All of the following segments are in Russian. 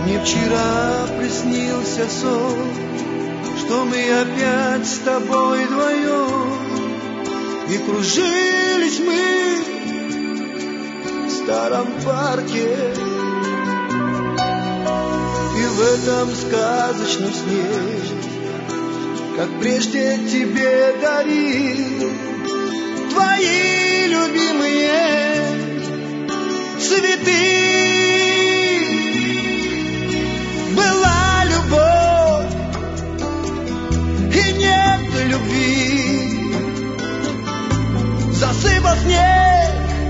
Мне вчера приснился сон, что мы опять с тобой вдвоем, и кружились мы в старом парке. И в этом сказочном сне, как прежде тебе дарил твои любимые цветы. Была любовь и нет любви, засыпал снег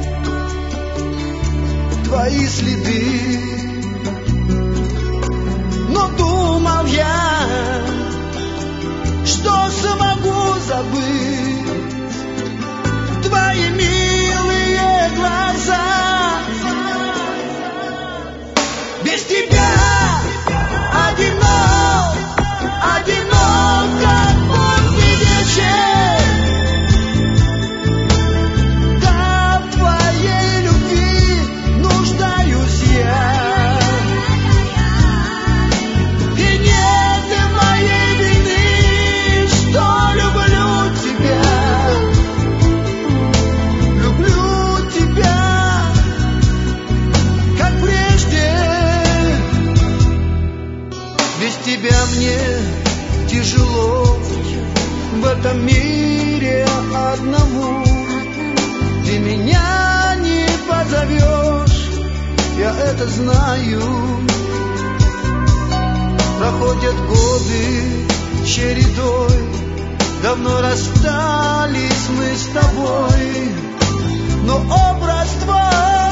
твои следы. Но думал я, что смогу забыть твои милые глаза. Без тебя одинок, как поздний вечер. Да в твоей любви нуждаюсь я. И нет моей вины, что люблю тебя. Люблю тебя, как прежде. Без тебя мне тяжело в этом мире одному. Ты меня не позовешь, я это знаю. Проходят годы чередой, давно расстались мы с тобой, но образ твой